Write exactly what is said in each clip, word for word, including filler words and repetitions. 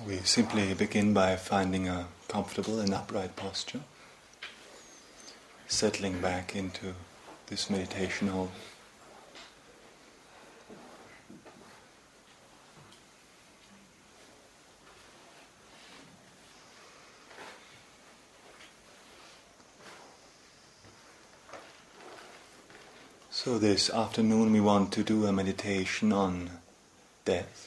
We simply begin by finding a comfortable and upright posture, settling back into this meditation hole. So this afternoon we want to do a meditation on death.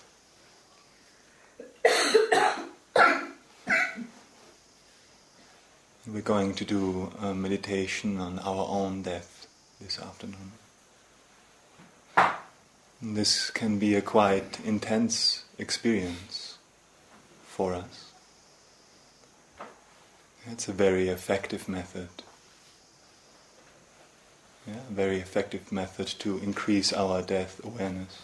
We're going to do a meditation on our own death this afternoon. This can be a quite intense experience for us. It's a very effective method. Yeah, a very effective method to increase our death awareness.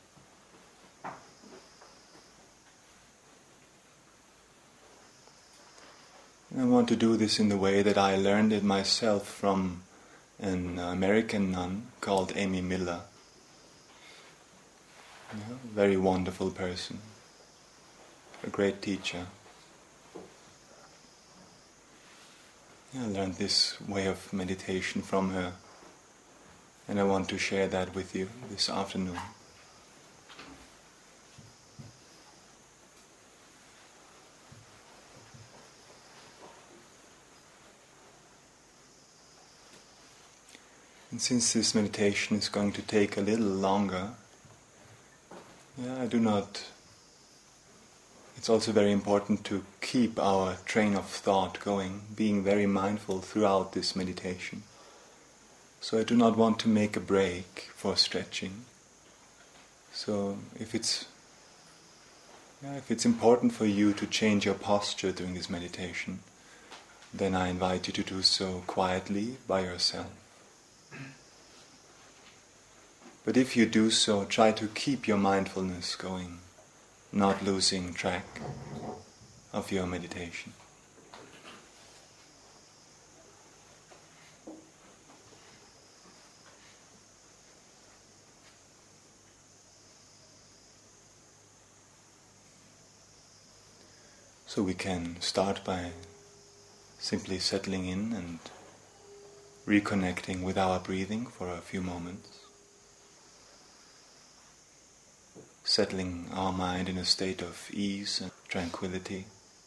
I want to do this in the way that I learned it myself from an American nun called Amy Miller. Yeah, a very wonderful person, a great teacher. I learned this way of meditation from her, and I want to share that with you this afternoon. And since this meditation is going to take a little longer, yeah, I do not... It's also very important to keep our train of thought going, being very mindful throughout this meditation. So I do not want to make a break for stretching. So if it's, yeah, if it's important for you to change your posture during this meditation, then I invite you to do so quietly by yourself. But if you do so, try to keep your mindfulness going, not losing track of your meditation. So we can start by simply settling in and reconnecting with our breathing for a few moments. Settling our mind in a state of ease and tranquility.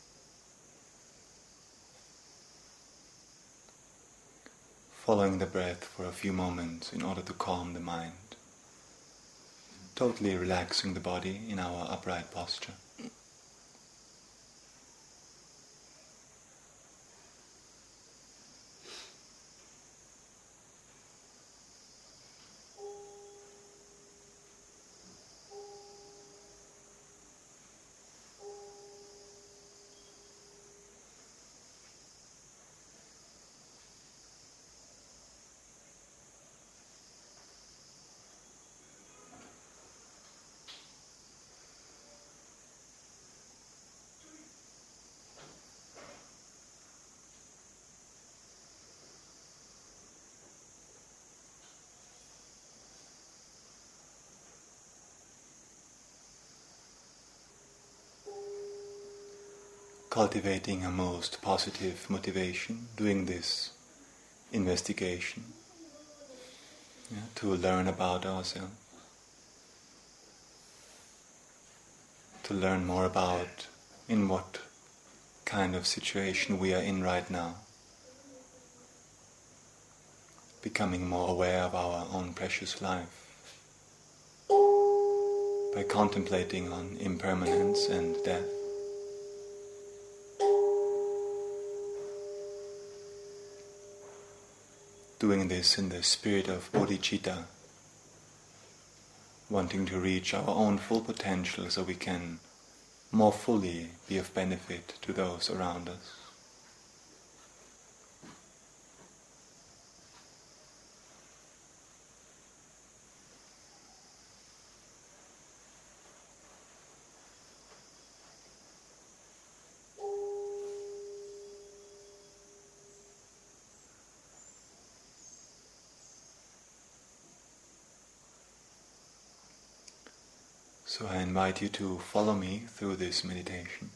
Following the breath for a few moments in order to calm the mind. Totally relaxing the body in our upright posture. Cultivating a most positive motivation, doing this investigation, yeah, to learn about ourselves, to learn more about in what kind of situation we are in right now, becoming more aware of our own precious life by contemplating on impermanence and death. Doing this in the spirit of bodhicitta, wanting to reach our own full potential so we can more fully be of benefit to those around us. So I invite you to follow me through this meditation,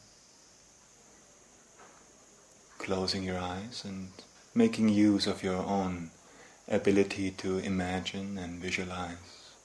closing your eyes and making use of your own ability to imagine and visualize.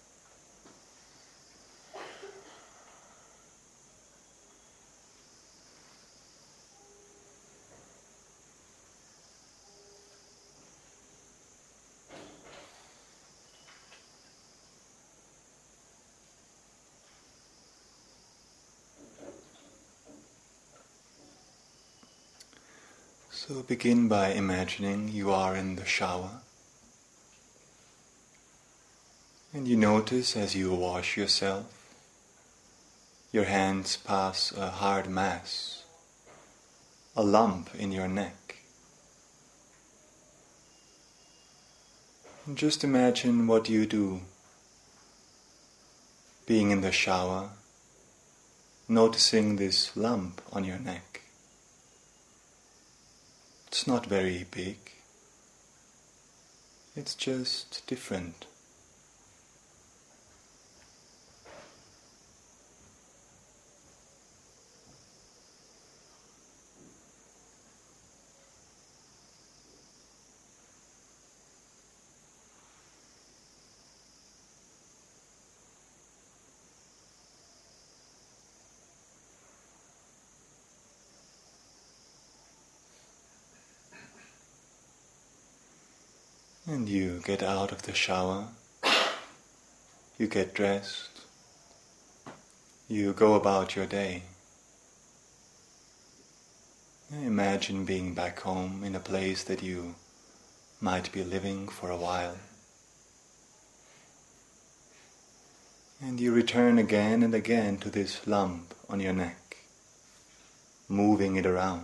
So begin by imagining you are in the shower, and you notice as you wash yourself, your hands pass a hard mass, a lump in your neck. And just imagine what you do, being in the shower, noticing this lump on your neck. It's not very big, it's just different. And you get out of the shower, you get dressed, you go about your day. Imagine being back home in a place that you might be living for a while. And you return again and again to this lump on your neck, moving it around.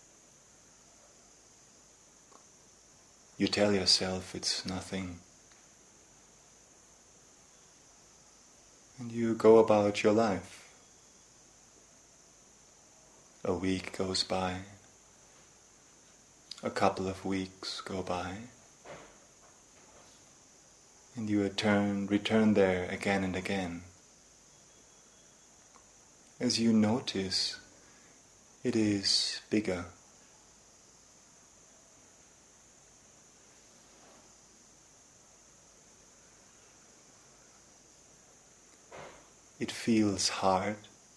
You tell yourself it's nothing. And you go about your life. A week goes by. A couple of weeks go by. And you return, return there again and again. As you notice, it is bigger. It feels hard.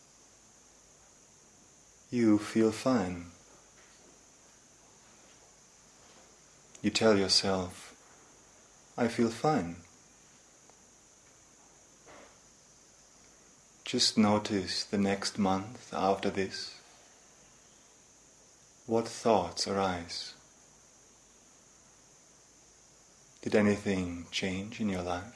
You feel fine. You tell yourself, I feel fine. Just notice the next month after this. What thoughts arise? Did anything change in your life?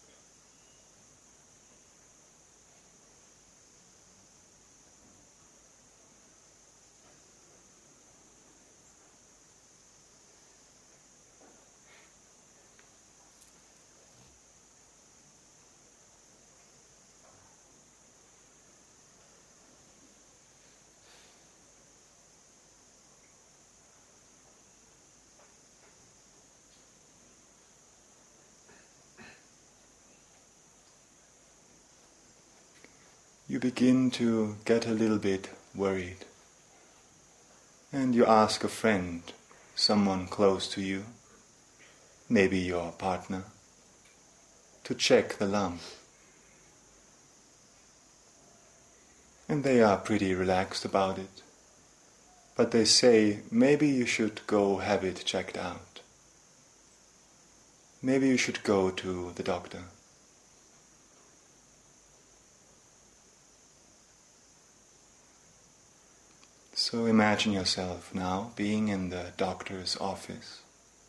You begin to get a little bit worried, and you ask a friend, someone close to you, maybe your partner, to check the lump. And they are pretty relaxed about it, but they say maybe you should go have it checked out. Maybe you should go to the doctor. So imagine yourself now being in the doctor's office.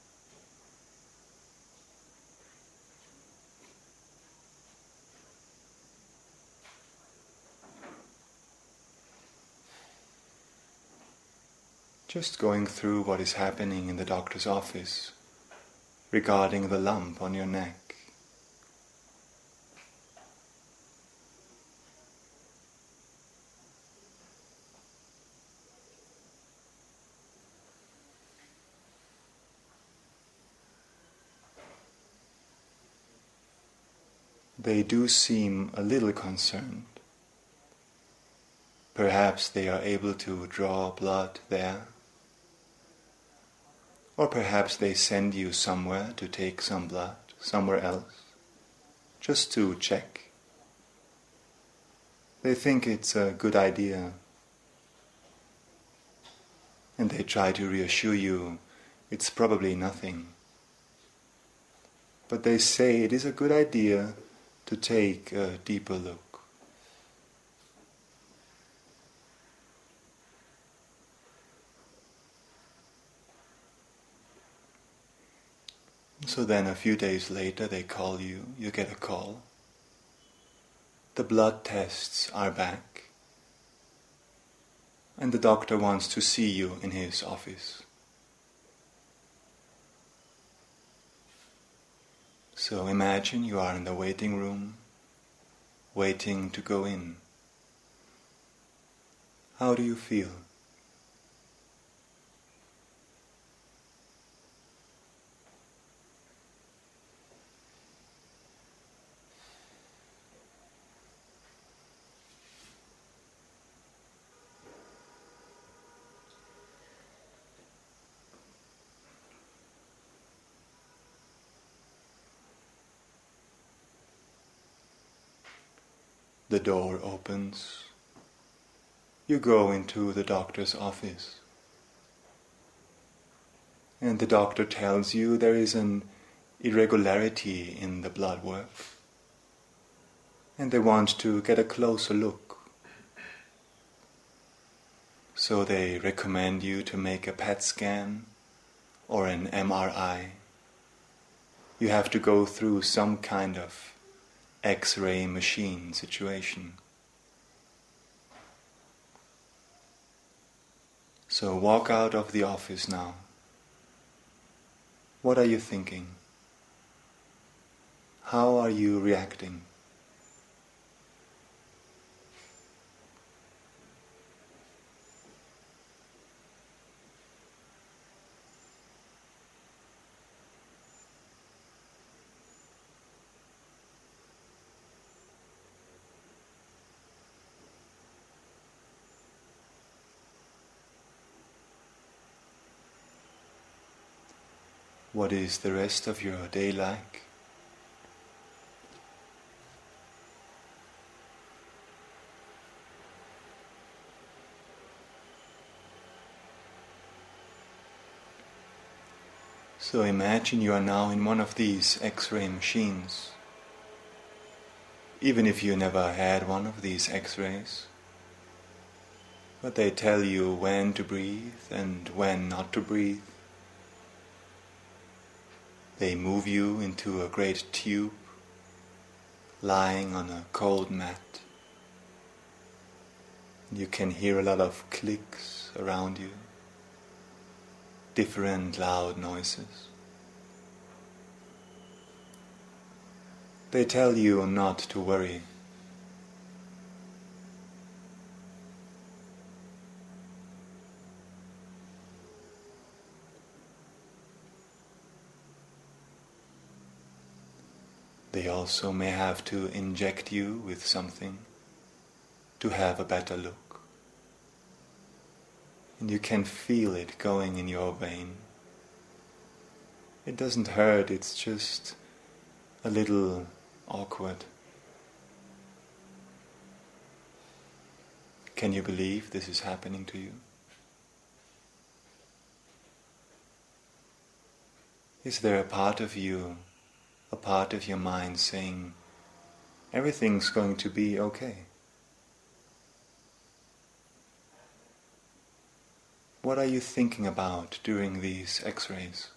Just going through what is happening in the doctor's office regarding the lump on your neck. They do seem a little concerned. Perhaps they are able to draw blood there. Or perhaps they send you somewhere to take some blood, somewhere else, just to check. They think it's a good idea, and they try to reassure you it's probably nothing. But they say it is a good idea to take a deeper look. So then a few days later they call you, you get a call. The blood tests are back, and the doctor wants to see you in his office. So imagine you are in the waiting room, waiting to go in. How do you feel? The door opens. You go into the doctor's office. And the doctor tells you there is an irregularity in the blood work. And they want to get a closer look. So they recommend you to make a P E T scan or an M R I. You have to go through some kind of X-ray machine situation. So walk out of the office now. What are you thinking? How are you reacting? What is the rest of your day like? So imagine you are now in one of these X-ray machines. Even if you never had one of these X-rays, but they tell you when to breathe and when not to breathe. They move you into a great tube, lying on a cold mat. You can hear a lot of clicks around you, different loud noises. They tell you not to worry. They also may have to inject you with something to have a better look. And you can feel it going in your vein. It doesn't hurt, it's just a little awkward. Can you believe this is happening to you? Is there a part of you, a part of your mind saying, everything's going to be okay? What are you thinking about during these X-rays?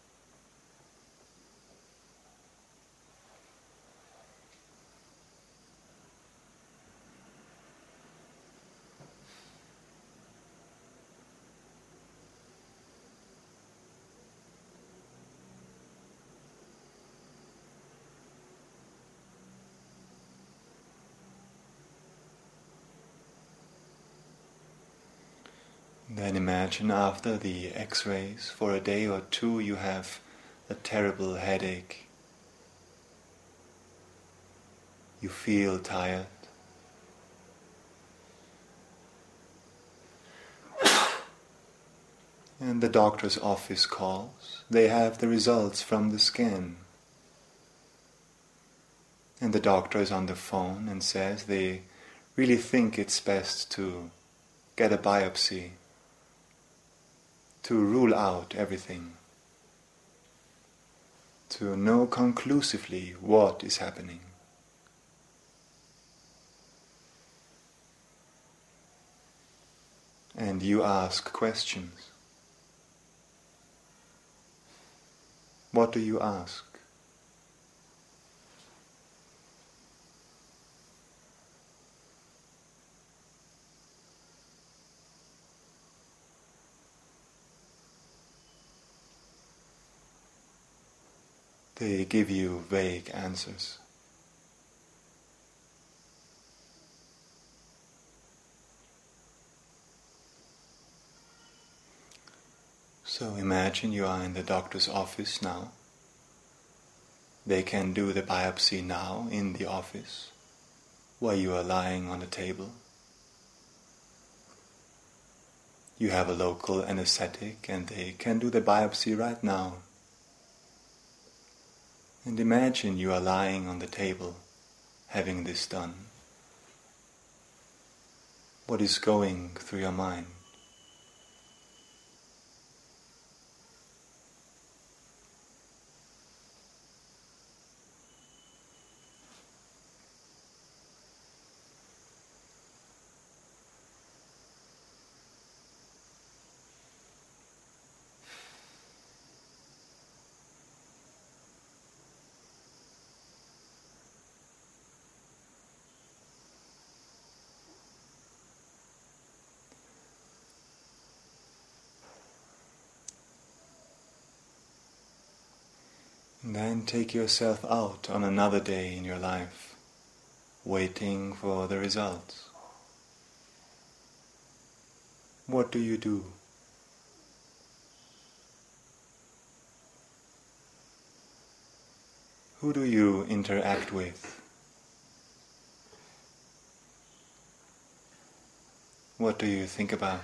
Then imagine after the X-rays, for a day or two you have a terrible headache. You feel tired. And the doctor's office calls. They have the results from the scan. And the doctor is on the phone and says they really think it's best to get a biopsy to rule out everything, to know conclusively what is happening. And you ask questions. What do you ask? They give you vague answers. So imagine you are in the doctor's office now. They can do the biopsy now in the office while you are lying on a table. You have a local anesthetic and they can do the biopsy right now. And imagine you are lying on the table having this done. What is going through your mind? And then take yourself out on another day in your life, waiting for the results. What do you do? Who do you interact with? What do you think about?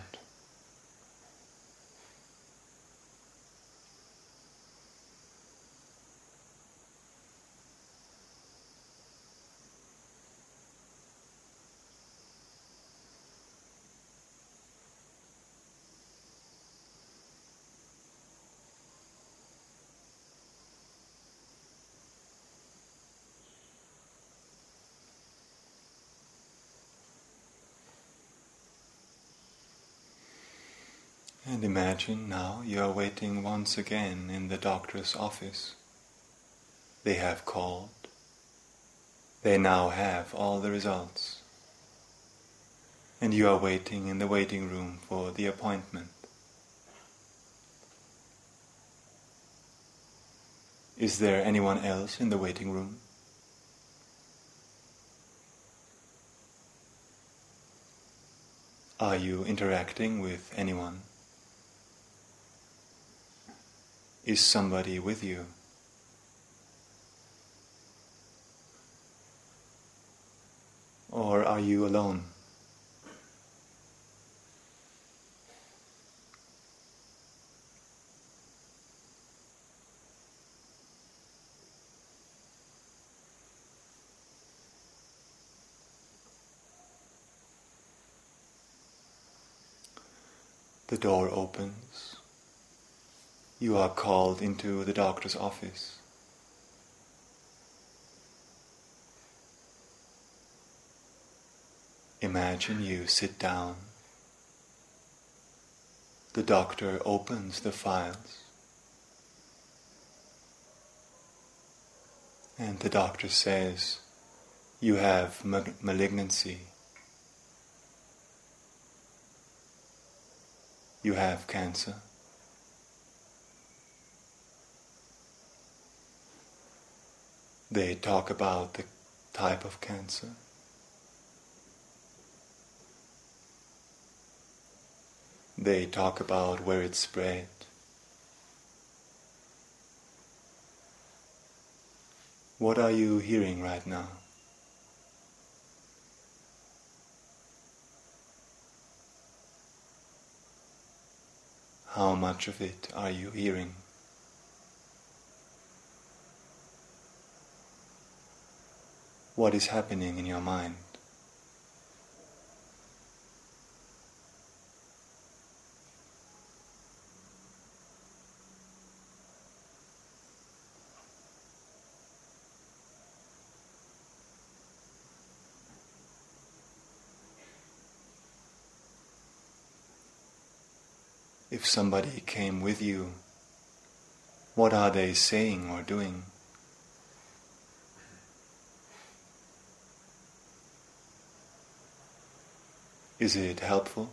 And imagine now you are waiting once again in the doctor's office. They have called. They now have all the results. And you are waiting in the waiting room for the appointment. Is there anyone else in the waiting room? Are you interacting with anyone? Is somebody with you? Or are you alone? The door opens. You are called into the doctor's office. Imagine you sit down. The doctor opens the files. And the doctor says, you have ma- malignancy. You have cancer. They talk about the type of cancer. They talk about where it spread. What are you hearing right now? How much of it are you hearing? What is happening in your mind? If somebody came with you, what are they saying or doing? Is it helpful?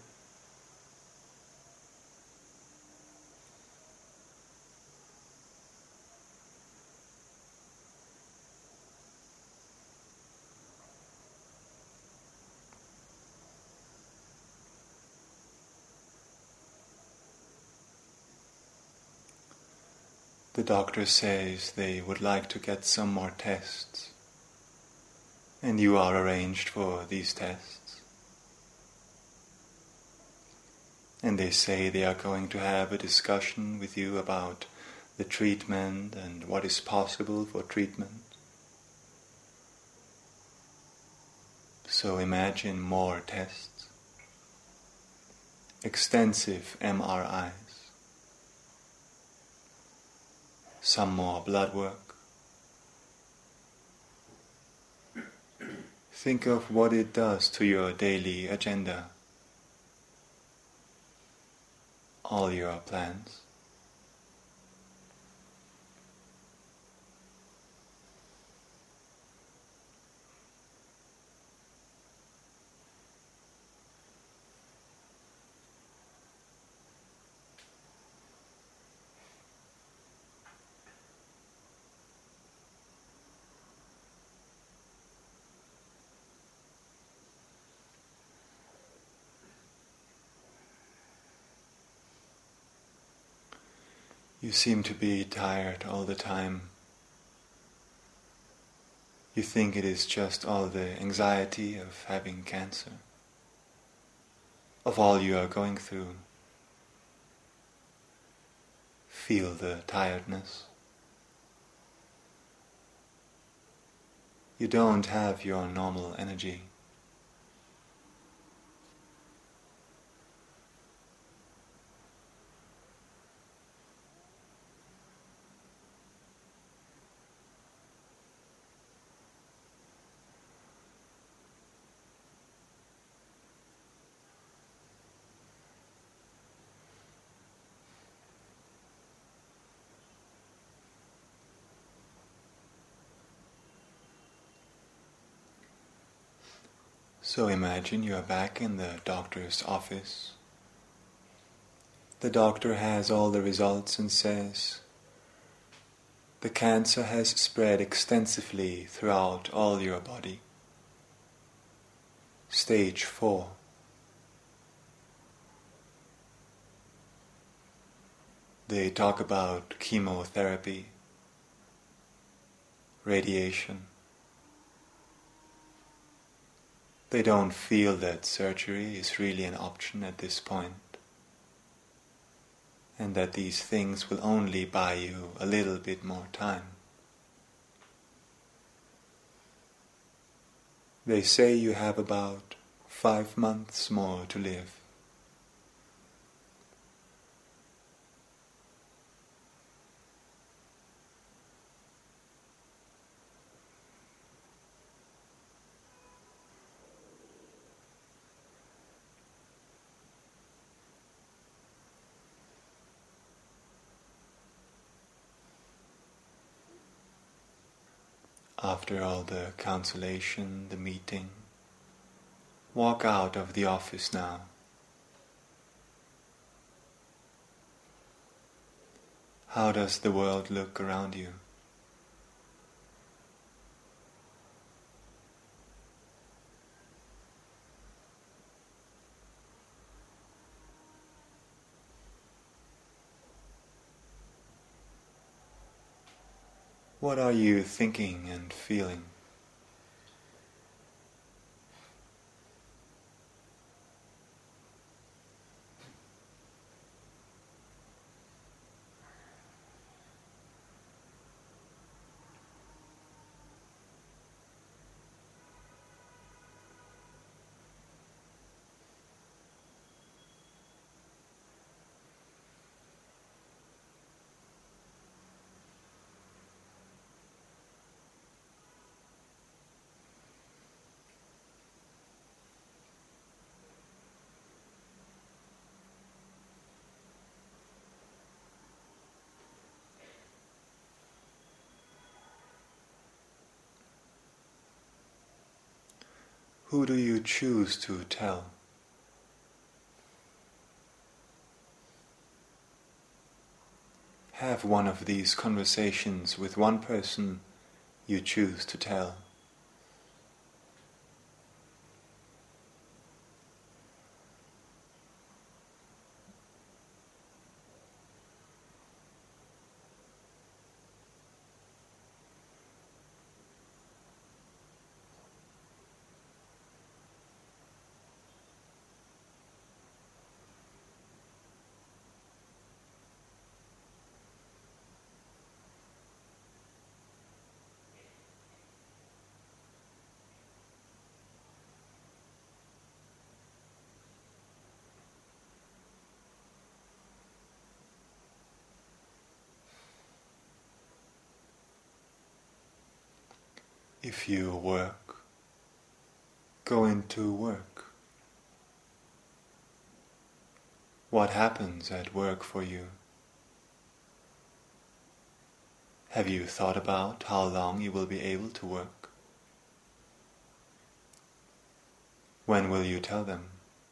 The doctor says they would like to get some more tests, and you are arranged for these tests. And they say they are going to have a discussion with you about the treatment and what is possible for treatment. So imagine more tests, extensive M R Is, some more blood work. Think of what it does to your daily agenda, all your plans. You seem to be tired all the time. You think it is just all the anxiety of having cancer, of all you are going through. Feel the tiredness. You don't have your normal energy. So imagine you are back in the doctor's office. The doctor has all the results and says, the cancer has spread extensively throughout all your body. Stage four. They talk about chemotherapy, radiation. They don't feel that surgery is really an option at this point, and that these things will only buy you a little bit more time. They say you have about five months more to live. After all the consolation, the meeting, walk out of the office now. How does the world look around you? What are you thinking and feeling? Who do you choose to tell? Have one of these conversations with one person you choose to tell. If you work, go into work. What happens at work for you? Have you thought about how long you will be able to work? When will you tell them?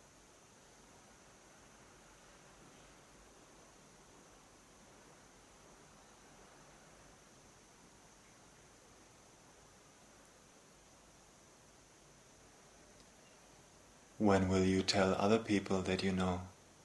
When will you tell other people that you know?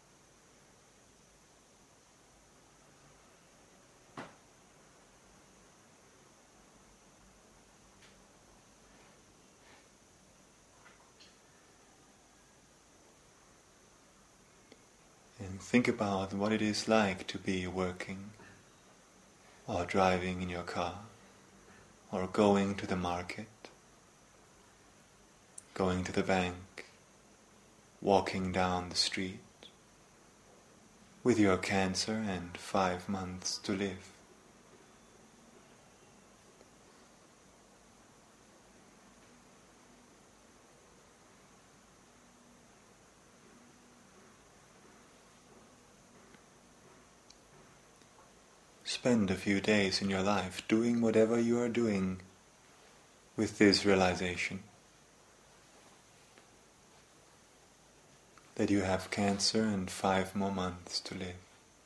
And think about what it is like to be working, or driving in your car, or going to the market, going to the bank, walking down the street, with your cancer and five months to live. Spend a few days in your life doing whatever you are doing with this realization that you have cancer and five more months to live.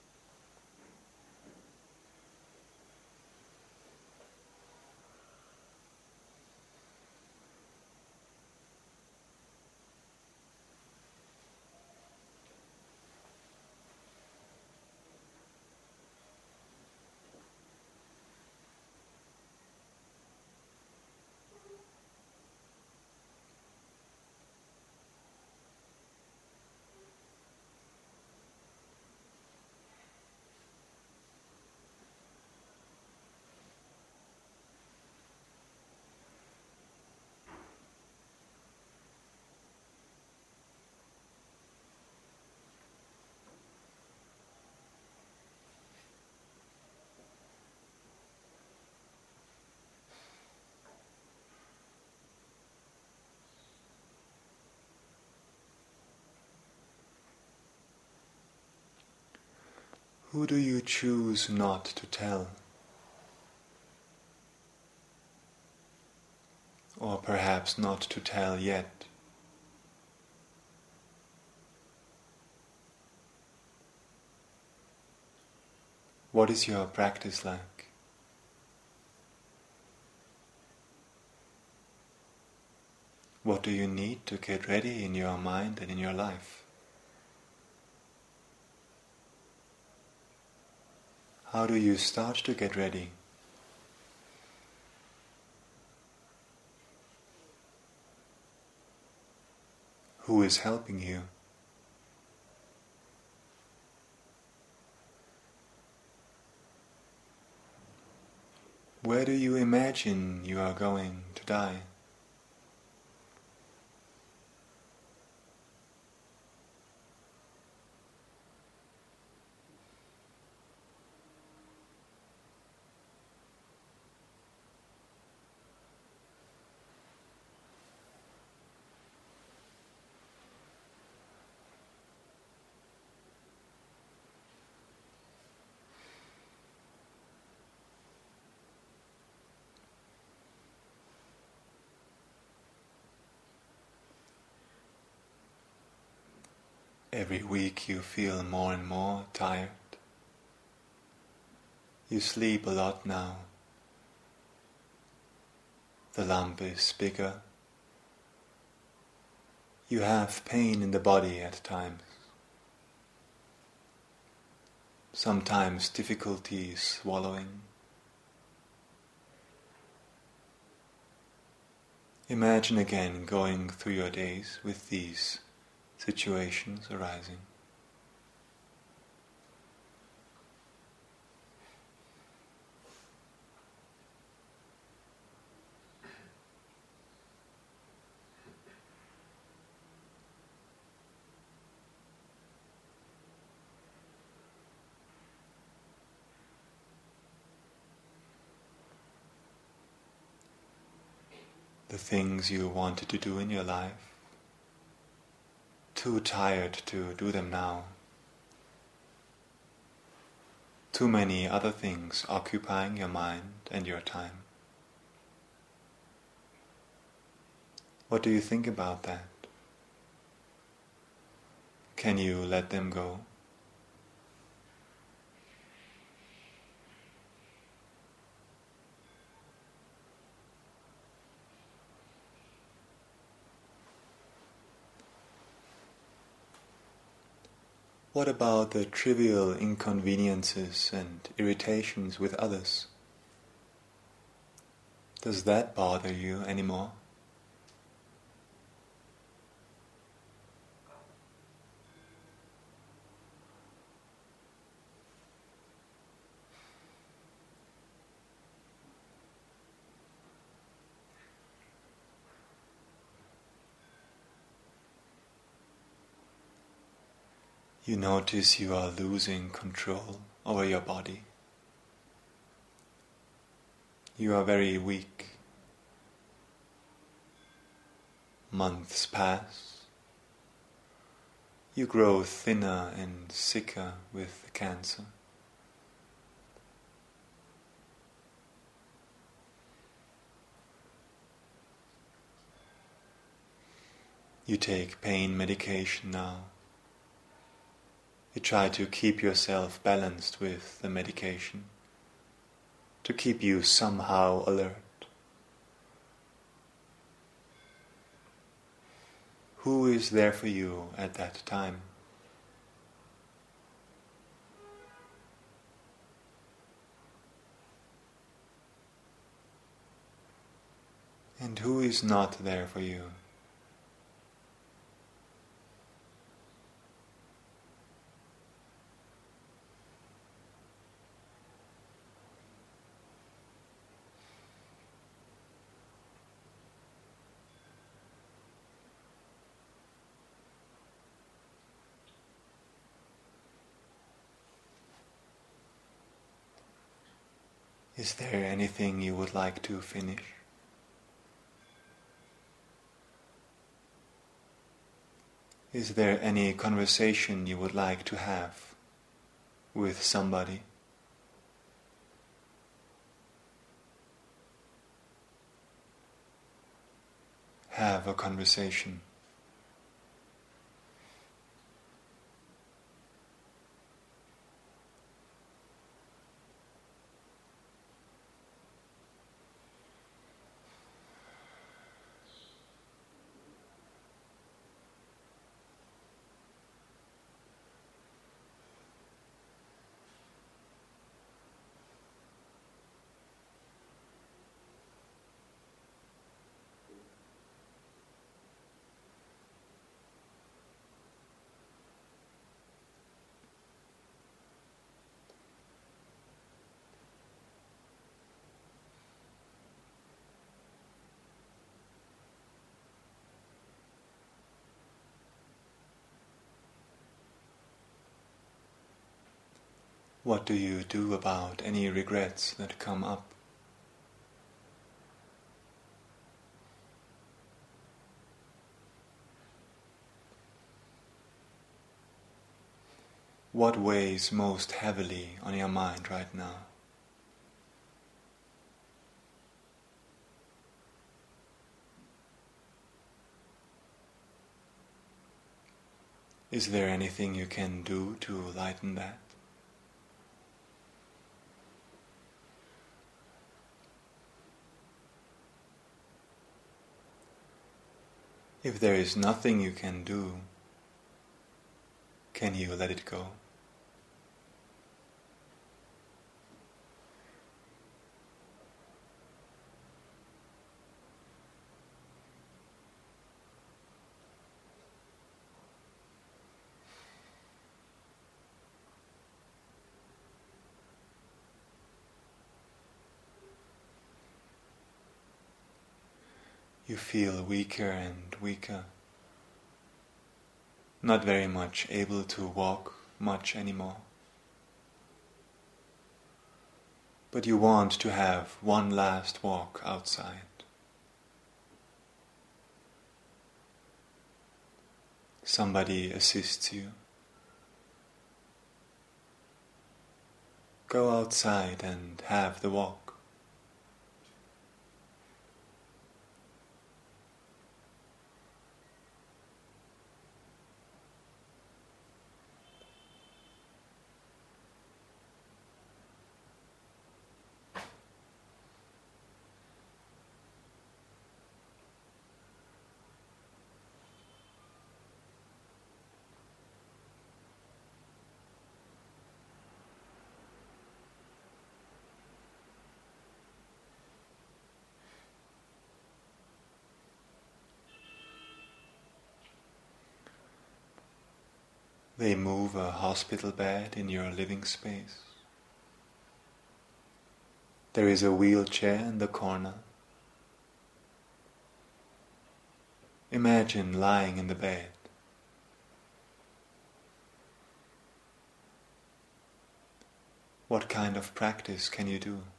Who do you choose not to tell? Or perhaps not to tell yet? What is your practice like? What do you need to get ready in your mind and in your life? How do you start to get ready? Who is helping you? Where do you imagine you are going to die? Every week you feel more and more tired. You sleep a lot now. The lump is bigger. You have pain in the body at times. Sometimes difficulty swallowing. Imagine again going through your days with these situations arising. The things you wanted to do in your life, too tired to do them now. Too many other things occupying your mind and your time. What do you think about that? Can you let them go? What about the trivial inconveniences and irritations with others? Does that bother you anymore? You notice you are losing control over your body. You are very weak. Months pass. You grow thinner and sicker with the cancer. You take pain medication now. You try to keep yourself balanced with the medication, to keep you somehow alert. Who is there for you at that time? And who is not there for you? Is there anything you would like to finish? Is there any conversation you would like to have with somebody? Have a conversation. What do you do about any regrets that come up? What weighs most heavily on your mind right now? Is there anything you can do to lighten that? If there is nothing you can do, can you let it go? You feel weaker and weaker, not very much able to walk much anymore. But you want to have one last walk outside. Somebody assists you. Go outside and have the walk. They move a hospital bed in your living space. There is a wheelchair in the corner. Imagine lying in the bed. What kind of practice can you do?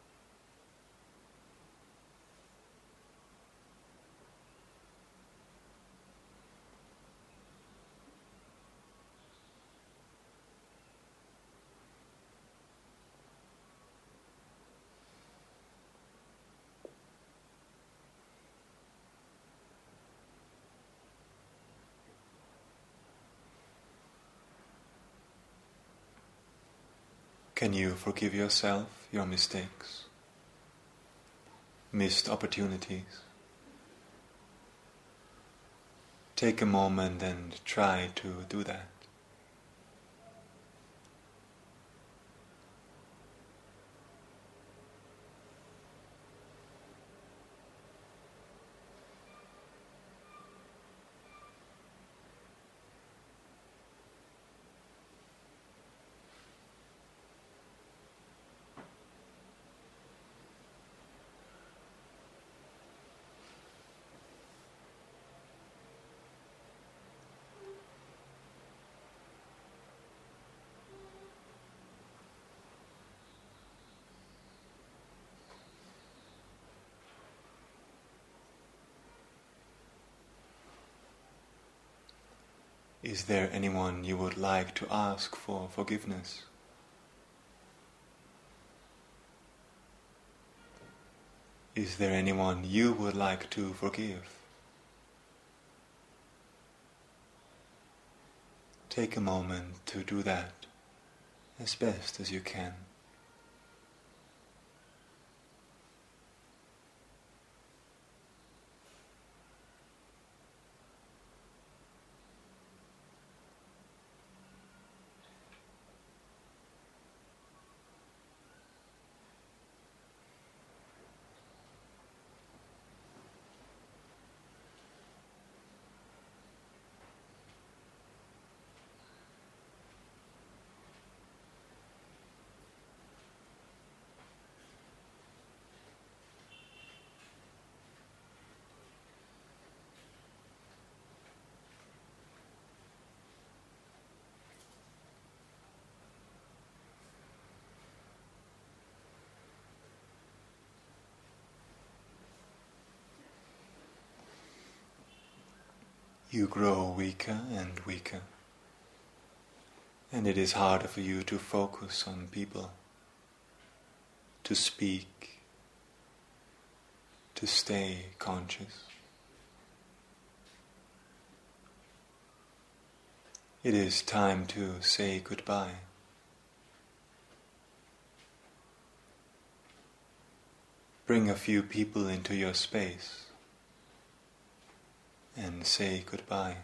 Can you forgive yourself your mistakes, missed opportunities? Take a moment and try to do that. Is there anyone you would like to ask for forgiveness? Is there anyone you would like to forgive? Take a moment to do that as best as you can. You grow weaker and weaker, and it is harder for you to focus on people, to speak, to stay conscious. It is time to say goodbye. Bring a few people into your space and say goodbye.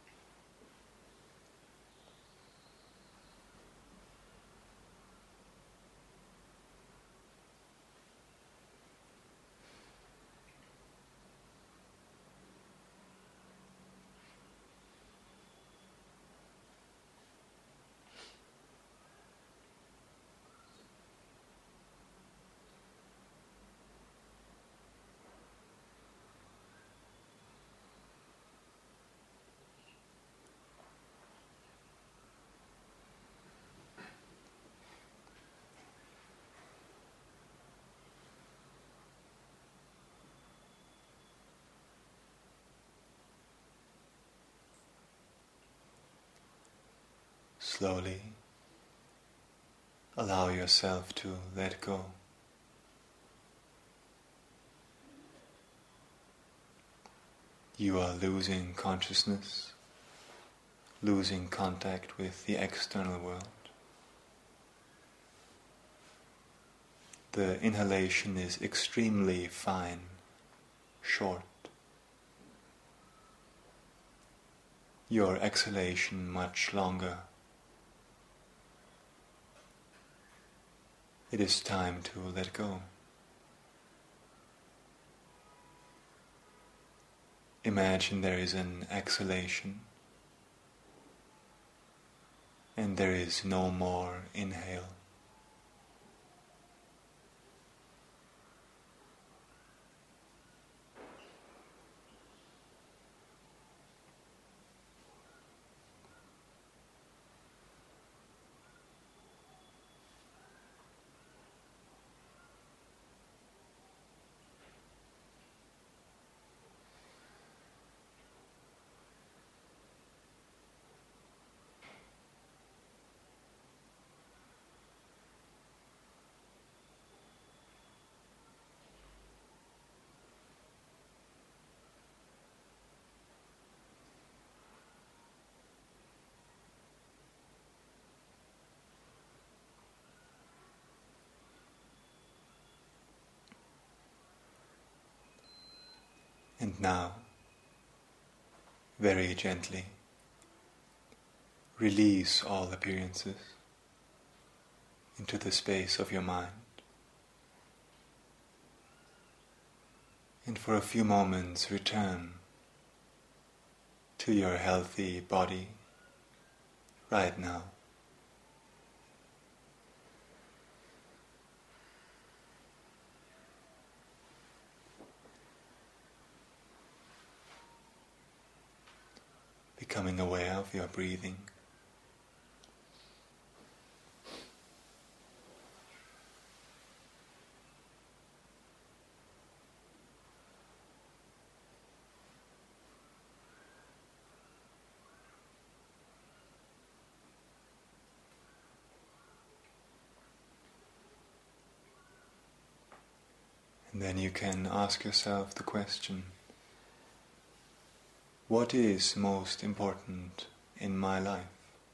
Slowly allow yourself to let go. You are losing consciousness, losing contact with the external world. The inhalation is extremely fine, short. Your exhalation much longer. It is time to let go. Imagine there is an exhalation and there is no more inhale. And now, very gently, release all appearances into the space of your mind. And for a few moments return to your healthy body right now. Becoming aware of your breathing. And then you can ask yourself the question, what is most important in my life?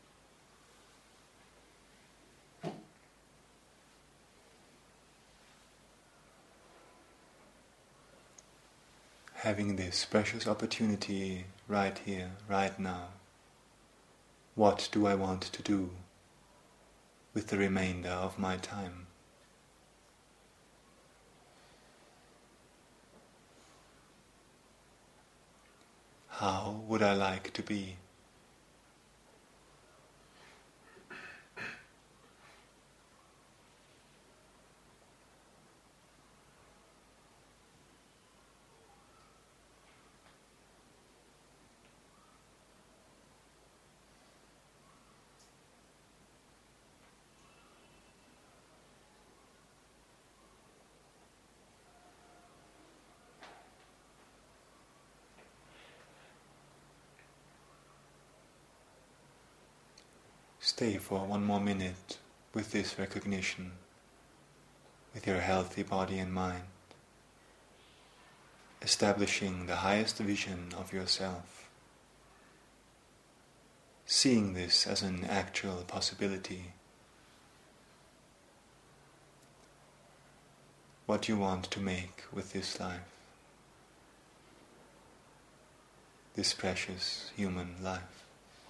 Having this precious opportunity right here, right now, what do I want to do with the remainder of my time? How would I like to be? Stay for one more minute with this recognition, with your healthy body and mind, establishing the highest vision of yourself, seeing this as an actual possibility. What you want to make with this life, this precious human life.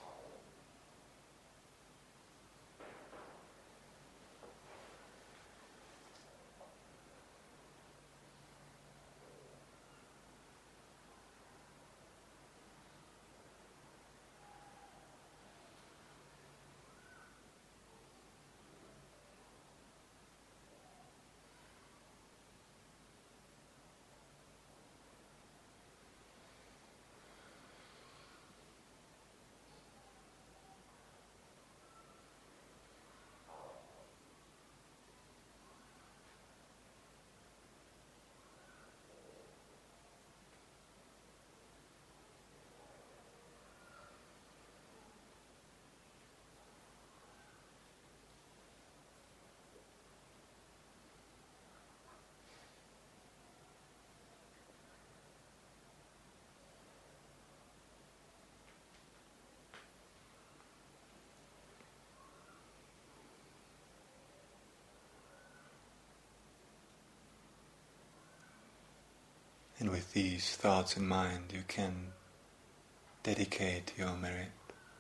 And with these thoughts in mind, you can dedicate your merit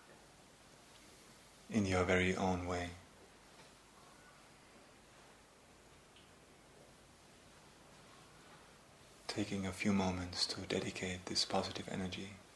in your very own way. Taking a few moments to dedicate this positive energy